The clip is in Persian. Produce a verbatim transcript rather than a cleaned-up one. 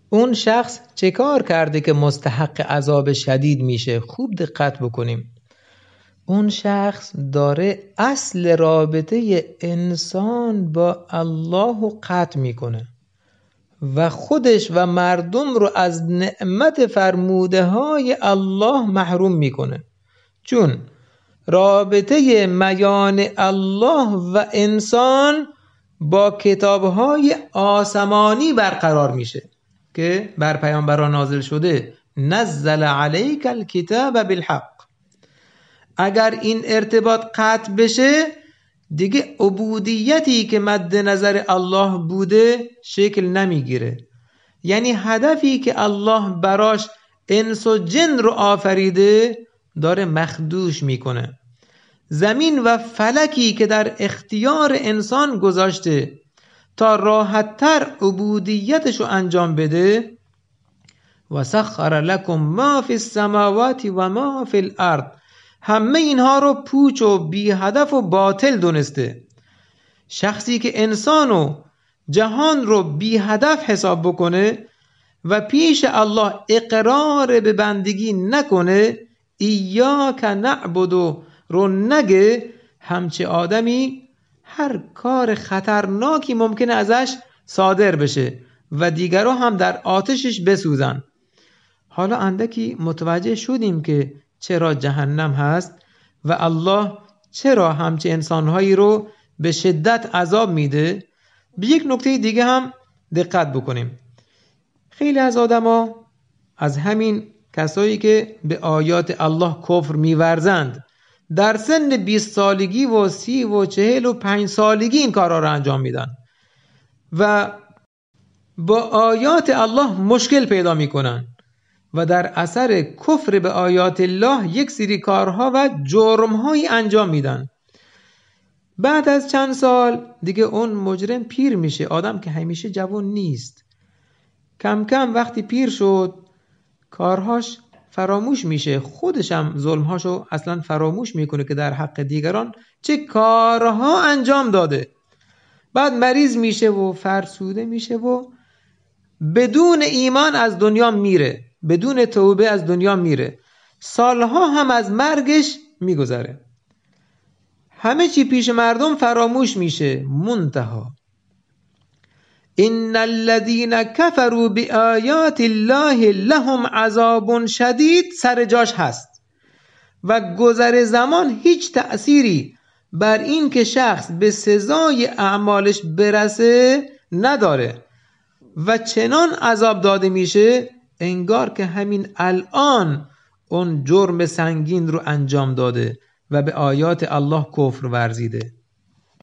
اون شخص چه کار کرده که مستحق عذاب شدید میشه؟ خوب دقت بکنیم. اون شخص داره اصل رابطه انسان با الله رو قطع میکنه و خودش و مردم رو از نعمت فرموده های الله محروم میکنه. چون رابطه میان الله و انسان با کتابهای آسمانی برقرار میشه که بر پیامبران نازل شده، نزل علیک الکتاب بالحق. اگر این ارتباط قطع بشه دیگه عبودیتی که مد نظر الله بوده شکل نمیگیره. یعنی هدفی که الله براش انس و جن رو آفریده داره مخدوش میکنه. زمین و فلکی که در اختیار انسان گذاشته تا راحت‌تر عبودیتشو انجام بده، و سخر لکم ما فی السماوات و ما فی الارض، همه اینها رو پوچ و بی هدف و باطل دونسته. شخصی که انسان و جهان رو بی هدف حساب بکنه و پیش الله اقرار به بندگی نکنه، ایاک نعبد رو نگه، همچه آدمی هر کار خطرناکی ممکنه ازش صادر بشه و دیگرها هم در آتشش بسوزن. حالا اندکی متوجه شدیم که چرا جهنم هست و الله چرا همچه انسانهایی رو به شدت عذاب میده. به یک نکته دیگه هم دقت بکنیم. خیلی از آدما، از همین کسایی که به آیات الله کفر میورزند، در سن بیست سالگی و سی و چهل و پنج سالگی این کارا رو انجام میدن و با آیات الله مشکل پیدا میکنن و در اثر کفر به آیات الله یک سری کارها و جرمهایی انجام میدن. بعد از چند سال دیگه اون مجرم پیر میشه. آدم که همیشه جوان نیست. کم کم وقتی پیر شد کارهاش فراموش میشه، خودش هم ظلمهاشو اصلا فراموش میکنه که در حق دیگران چه کارها انجام داده. بعد مریض میشه و فرسوده میشه و بدون ایمان از دنیا میره، بدون توبه از دنیا میره. سالها هم از مرگش میگذره. همه چی پیش مردم فراموش میشه. منتها ان الذين كفروا بآیات الله لهم عذاب شدید سر جاش هست و گذر زمان هیچ تأثیری بر این که شخص به سزای اعمالش برسه نداره و چنان عذاب داده میشه انگار که همین الان اون جرم سنگین رو انجام داده و به آیات الله کفر ورزیده.